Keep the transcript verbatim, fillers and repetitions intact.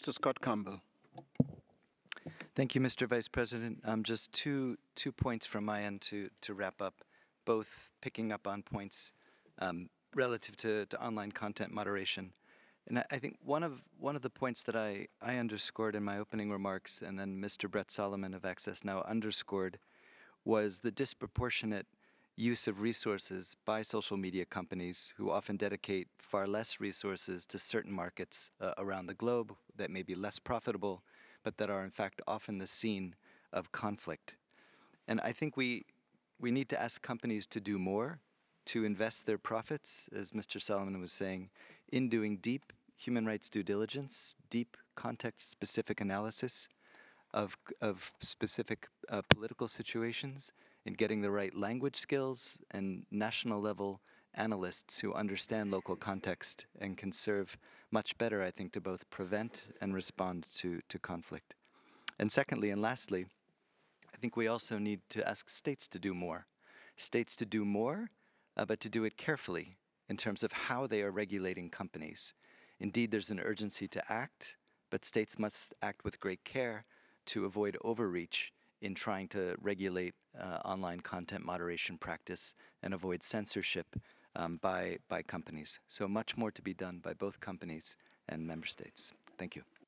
Mister Scott Campbell. Thank you, Mister Vice President. Um, just two two points from my end to to wrap up, both picking up on points um, relative to, to online content moderation. And I, I think one of one of the points that I, I underscored in my opening remarks, and then Mister Brett Solomon of Access Now underscored, was the disproportionate use of resources by social media companies who often dedicate far less resources to certain markets uh, around the globe that may be less profitable, but that are in fact often the scene of conflict. And I think we we need to ask companies to do more, to invest their profits, as Mister Solomon was saying, in doing deep human rights due diligence, deep context-specific analysis of of specific uh, political situations, in getting the right language skills and national level analysts who understand local context and can serve much better, I think, to both prevent and respond to, to conflict. And secondly, and lastly, I think we also need to ask states to do more. States to do more, uh, but to do it carefully in terms of how they are regulating companies. Indeed, there's an urgency to act, but states must act with great care to avoid overreach in trying to regulate uh, online content moderation practice and avoid censorship um, by, by companies. So much more to be done by both companies and member states. Thank you.